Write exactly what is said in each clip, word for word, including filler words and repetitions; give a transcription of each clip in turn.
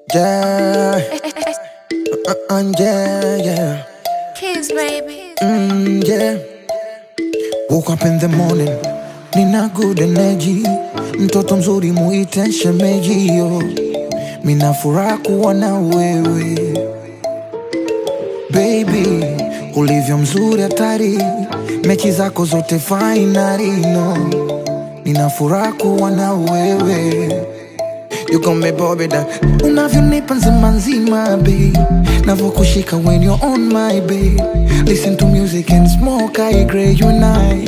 Yeah, uh, uh, yeah, yeah. Kiss, baby. Mm, yeah. Woke up in the morning, nina good energy. Mtoto mzuri muite shemeji yo. Mina furaha kuwa na wewe baby, ulivyo mzuri hatari, mechi zako zote finali no. Nina furaha kuwa na wewe. You gon' me Bobby that unavyonipa nzima nzima babe, navyokushika when you're on my babe. Listen to music and smoke, I agree you and I.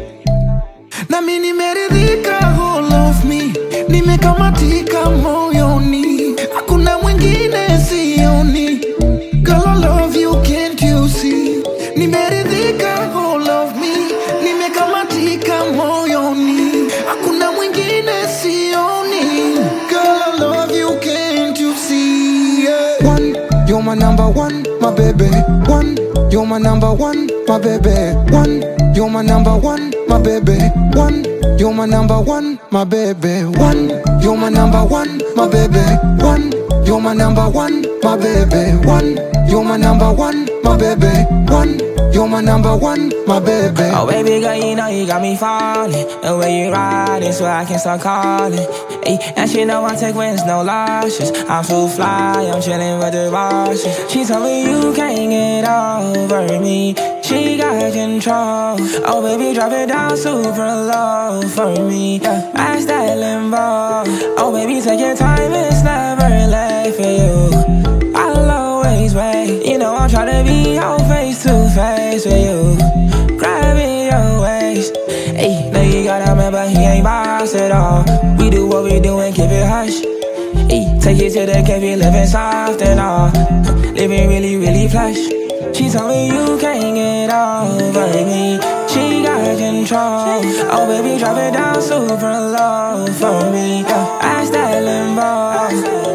Na mimi nimeridhika all of me, nimekamatika moyoni, hakuna mwingine sioni. Girl I love you, can't you see? Nimeridhika all of me, nimekamatika moyoni, hakuna mwingine sioni. Girl I love you, can't you see? Yeah. One, you're my number one, my baby. One, you're my number one, my baby. One, you're my number one, my baby. One, you're my number one, my baby. One, you're my number one, my baby. One, you're my number one, my baby. One, you're my number one, my baby. One, you're my number one, my baby. Oh baby girl, you know you got me falling. The way you riding, so I can't start calling. Ay, and she know I take wins, no losses. I'm so fly, I'm chilling with the bosses. She told me you can't get over me, she got control. Oh baby, drop it down super low for me, yeah. Ask that limbo. Oh baby, take your time, it's never late for you. I'll always wait. You know I'm tryna be your face to face with you. Grab in your waist. Ayy, know you gotta remember he ain't boss at all. We do what we do and keep it hush. Ayy, take it to the cafe, living soft and all. Living really, really plush. She told me you can't get over me, she got control. Oh baby, drop it down super low for me, yeah. Ask that limbo.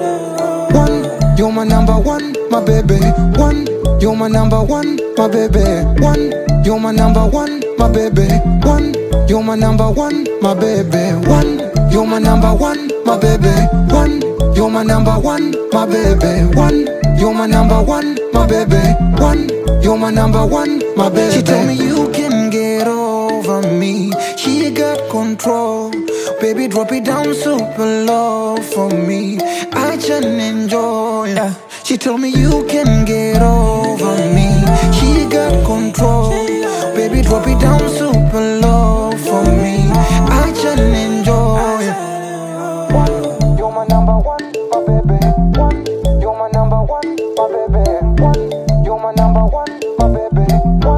One, you're my number one, my baby. One, you're my number one, my baby. One, you're my number one, my baby. One, you're my number one, my baby. One, you're my number one, my baby. One, you're my number one, my baby. One, you're my number one, my baby. One, you're my number one, my baby. She told me you can get over me, she got control. Baby, drop it down super low for me, I can enjoy. Yeah. She told me you can get over me, she got control. Baby, drop it down super low for me, I can enjoy. One, you're my number one, my baby. One, you're my number one, my baby. One, you're my number one, my baby. One,